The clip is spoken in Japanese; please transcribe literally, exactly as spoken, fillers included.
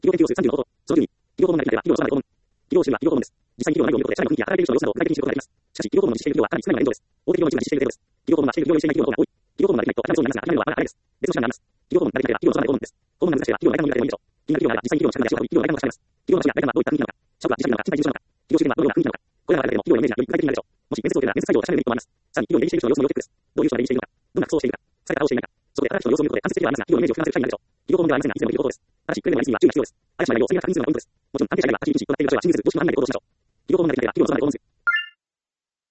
企業研究数さんじゅうのこと、そのじゅうに、企業訪問なりでは企業のそばまで訪問。企業収入は企業訪問です。実際に企業の内容を見ることで、社内の雰囲気や働いている人の様子などを具体的に知ることができます。しかし、企業訪問の実施している企業はかなり少ないのが現状です。大手企業の一部が実施している程度です。企業訪問はしている企業よりしていない企業の方が多い。企業訪問ができないと、頭にそうになりますが、諦めるのはまだ早いです。別の手段があります。企業訪問ができないでは企業のそばまで訪問です。訪問が難しいでは企業の間の見られるもいいでしょう。気になる企業なら実際に企業の近くで足を運び、企業の間の話し合います。企業の話が大体はどういった雰囲気なのか、社屋は自社なのか、賃貸中止なのか、企業周辺はどのような雰囲気なのか、これらは誰でも企業のイメージがより具体的になるでしょう。もし面接を受けたら面接会場は社内でいいと思います。さらに企業に出入りしている人の様子も要チェックです。どういう人が出入りしているのか、どんな服装をしているか、疲れた顔をしていないか、そこで働く人の様子を見ることで間接的ではありますが、企業のイメージを俯瞰する機会になるでしょう。企業訪問ではありませんが、いつでもできることです。ただし、くれぐれもやりすぎには注意が必要です。あらしまい内容を速やかに確認するのがポイントです。もちろん、関係者には立ち入り時、答えている場所は真実、もしくは何で行動しましょう。企業訪問ができないでは企業のそばまで訪問する。